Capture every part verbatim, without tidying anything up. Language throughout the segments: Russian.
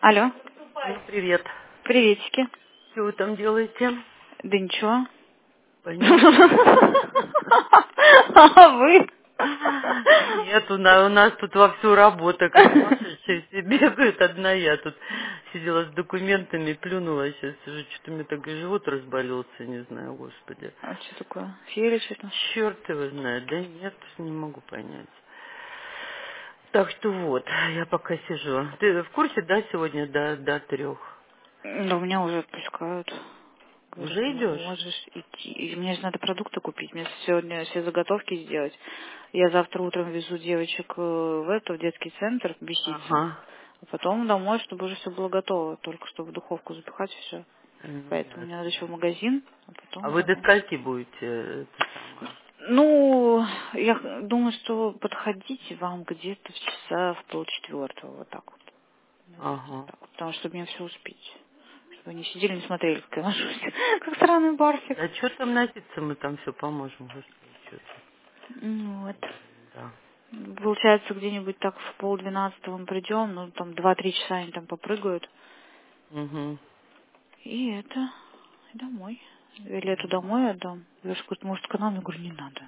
Алло. Ну, привет. Приветики. Что вы там делаете? Да ничего. Понятно. А вы? Нет, у нас, у нас тут вовсю работа, как сумасшедшие все бегают. Одна я тут сидела с документами, плюнула сейчас. Уже что-то мне так и живот разболелся, не знаю, господи. А что такое? Фея что-то? Черт его знает. Да нет, не могу понять. Так что вот, я пока сижу. Ты в курсе, да, сегодня до, до трех? Да у меня уже отпускают. Говорят, Уже идешь? можешь идти. И мне же надо продукты купить. Мне сегодня все заготовки сделать. Я завтра утром везу девочек э, в это, в детский центр беситься. Ага. А потом домой, чтобы уже все было готово. Только чтобы в духовку запихать все. Ну, Поэтому мне надо ясно. еще в магазин, а А потом вы до домой. скольки будете э, это самое? Ну, я х- думаю, что подходите вам где-то в часа в полчетвертого, вот так вот. Наверное, Ага. так вот, потому что мне все успеть. Чтобы вы не сидели, не смотрели, как я ношусь. Как странный барсик. А что там носиться, мы там все поможем, господи, что-то. Ну, вот. Да. Получается, где-нибудь так в полдвенадцатого мы придем, ну, там два-три часа они там попрыгают. Угу. И это, и домой. Или эту домой отдам. Леша говорит, может, к нам? Я говорю, не надо.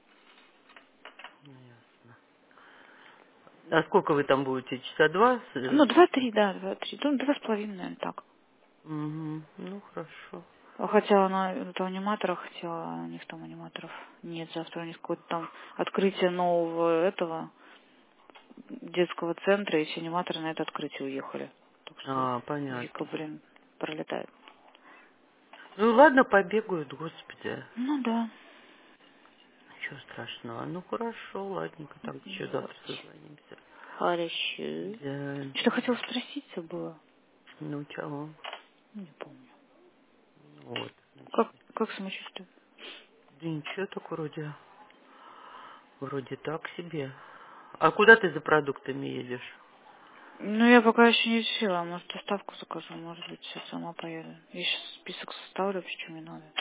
А сколько вы там будете? Часа два? Ну, два-три, да, два-три. Ну, два с половиной, наверное, так. Угу. Ну, хорошо. А Хотя она этого аниматора хотела, а у них там аниматоров нет. Завтра у них какое-то там открытие нового этого детского центра, и все аниматоры на это открытие уехали. Так что А, Вика, понятно. блин, пролетает. Ну, ладно, побегают, господи. Ну да. Ничего страшного. Ну, хорошо, ладненько, так еще Вот. завтра созвонимся. Хорошо. Да. Что хотела спросить было? Ну, чего? Не помню. Вот, значит. Как, как самочувствие? Да ничего, так вроде, вроде так себе. А куда ты за продуктами едешь? Ну, я пока еще не решила. Может, доставку закажу, может быть, сейчас сама поеду. Я сейчас список составлю, вообще, что мне надо.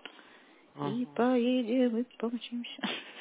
И Ага. поедем, и помчимся.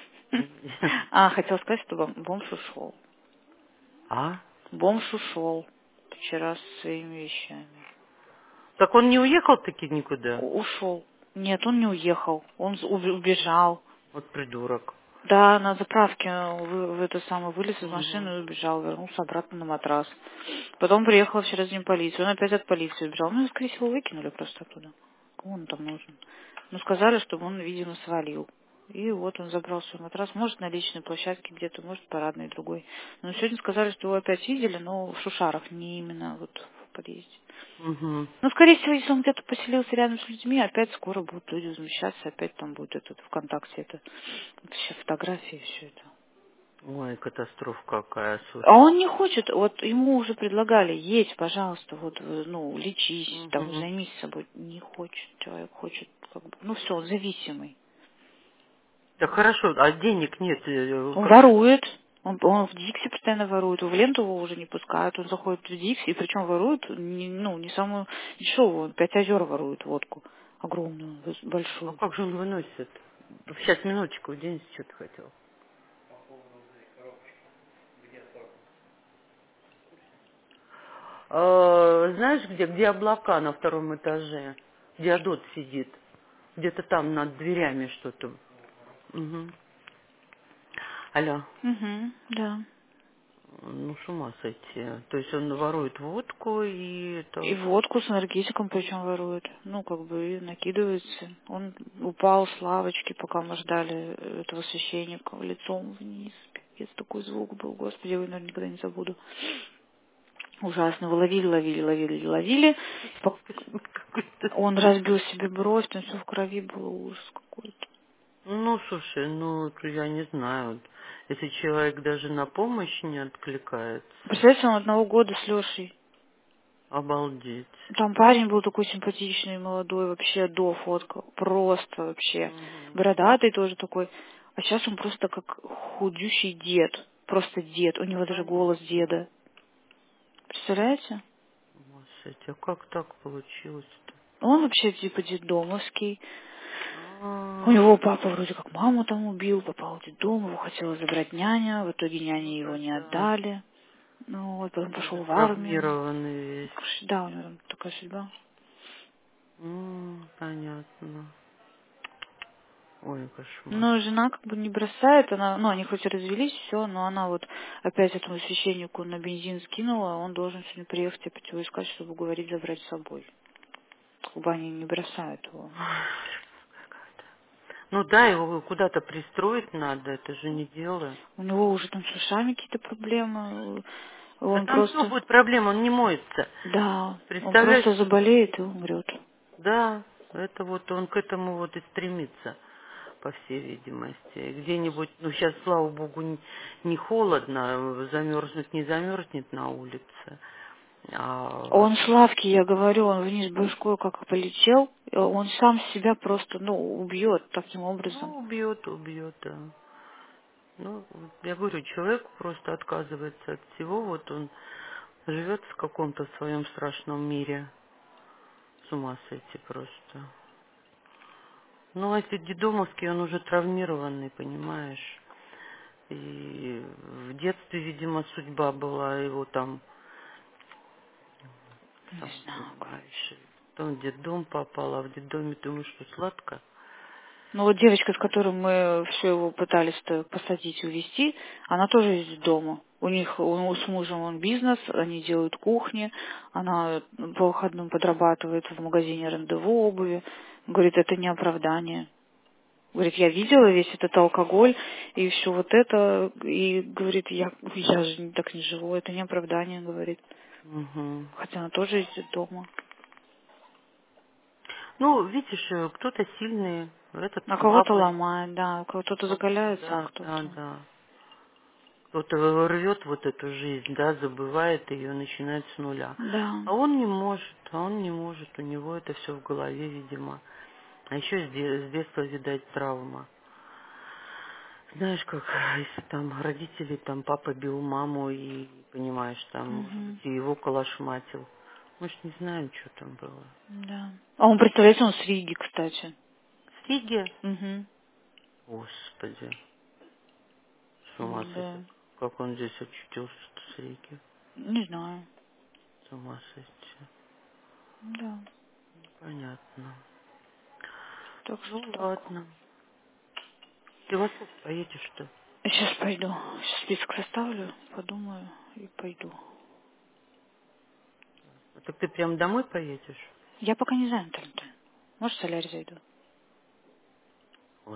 А, хотела сказать, что бом- бомж ушел. А? Бомж ушел вчера со своими вещами. Так он не уехал таки никуда? У- Ушел. Нет, он не уехал. Он з- уб- убежал. Вот придурок. Да, на заправке вы- в это самое вылез из Угу. машины и убежал, вернулся обратно на матрас. Потом приехала вчера за ним полиция, он опять от полиции убежал. Ну, его, скорее всего, выкинули просто оттуда. Кому он там нужен? Ну, сказали, чтобы он, видимо, свалил. И вот он забрал свой матрас. Может, на личной площадке где-то, может, парадной другой. Но сегодня сказали, что его опять видели, но в Шушарах, не именно вот в подъезде. Угу. Ну, скорее всего, если он где-то поселился рядом с людьми, опять скоро будут люди возмущаться, опять там будет этот ВКонтакте, это, это все фотографии, все это. Ой, катастрофа какая, А слушай. он не хочет, вот ему уже предлагали, едь, пожалуйста, вот, э, ну, лечись, там, Угу. займись собой. Не хочет, человек хочет, как бы, ну, все, он зависимый. Так хорошо, а денег нет. э, Он Как же? ворует, он, он в Дикси постоянно ворует, в ленту его уже не пускают, он заходит в Дикси, и причем ворует, не, ну, не самую дешевую, он пять озер ворует водку, огромную, выс- А большую. как же он выносит? Сейчас, минуточку, Денис что-то хотел. А, знаешь, где? Где облака на втором этаже? Где Адот сидит. Где-то там над дверями что-то. Угу. Алло. Угу, да. Ну, с ума сойти. То есть он ворует водку и И это... водку с энергетиком причем ворует. Ну, как бы, и накидывается. Он упал с лавочки, пока мы ждали этого священника, лицом вниз. Пипец, такой звук был, господи, я его, наверное, никогда не забуду. Ужасно. Его ловили, ловили, ловили, ловили. Пок- Какой-то Он смех. разбил себе бровь, там все в крови было, ужас какой-то. Ну, слушай, ну, это я не знаю. Если человек даже на помощь не откликается, Представляете, он одного года с Лешей. обалдеть. Там парень был такой симпатичный, молодой, вообще до фотка. Просто вообще. Угу. Бородатый тоже такой. А сейчас он просто как худющий дед. Просто дед. У Да него даже голос понятно. деда. Представляете? Господи, а как так получилось-то? Он вообще типа детдомовский. У А, него папа вроде как маму там убил, попал в детдом, его хотела забрать няня, в итоге няне его ну не да. отдали. Ну, вот, потом пошел Уже в армию. травмированный весь. Да, у него там такая судьба. М, понятно. Ой, кошмар. Но жена как бы не бросает, она, ну, они хоть и развелись, все, но она вот опять этому священнику на бензин скинула, он должен сегодня приехать опять его искать, чтобы говорить, забрать с собой. Как бы они не бросают его. Ну да, его куда-то пристроить надо, это же не дело. У него уже там с ушами какие-то проблемы, Да он там все просто, будет проблема, он не моется. да, он Представляешь, просто что... заболеет и умрет. Да, это вот он к этому вот и стремится, по всей видимости. Где-нибудь, ну сейчас, слава богу, не, не холодно, замерзнуть не замерзнет на улице. А, Он Славке, я говорю, он вниз башкой как полетел, он сам себя просто, ну, убьет таким образом. ну, убьет, убьет, да. Ну, я говорю, человек просто отказывается от всего, вот он живет в каком-то своем страшном мире. С ума сойти просто. Ну, а если детдомовский, он уже травмированный, понимаешь? И в детстве, видимо, судьба была его там, Не сам знаю, понимаешь. короче. Потом в детдом попал, а в детдоме думаешь, что сладко. Ну вот девочка, с которой мы все его пытались посадить и увезти, она тоже из дома. У них у, с мужем он бизнес, они делают кухни, она по выходным подрабатывает в магазине рандеву обуви. Говорит, это не оправдание. Говорит, я видела весь этот алкоголь и все вот это, и говорит, я, я же так не живу, это не оправдание, говорит. Угу. Хотя она тоже из дома. Ну, видишь, э, кто-то сильный, этот А кого-то слабый. ломает, да, кто-то Кого-то, закаляется, а да, да, кто-то... да. Кто-то рвет вот эту жизнь, да, забывает ее, начинает с нуля. Да. А он не может, а он не может, у него это все в голове, видимо. А еще с, де- с детства, видать, травма. Знаешь, как, если там родители, там папа бил маму и, понимаешь, там, может быть, Угу. и его калашматил. Мы ж не знаем, что там было. Да. А он, представляете, он с Риги, кстати. В Риге? Угу. Господи, с ума сойти. Да. Как он здесь очутился с Риги? Не знаю. С ума сойти. Да. Понятно. Так что Ну, так. ладно. Ты во сколько поедешь-то? Сейчас пойду. Сейчас список составлю, подумаю и пойду. А так ты прям домой поедешь? Я пока не знаю, Наталья. Может, в солярий зайду.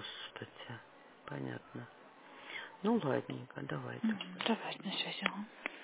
Господи, понятно. Ну, ладненько, давай Мгм. тогда. Давай, на связи. Ага.